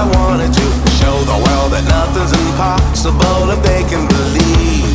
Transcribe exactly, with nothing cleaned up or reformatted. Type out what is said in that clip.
I wanted to show the world that nothing's impossible if they can believe.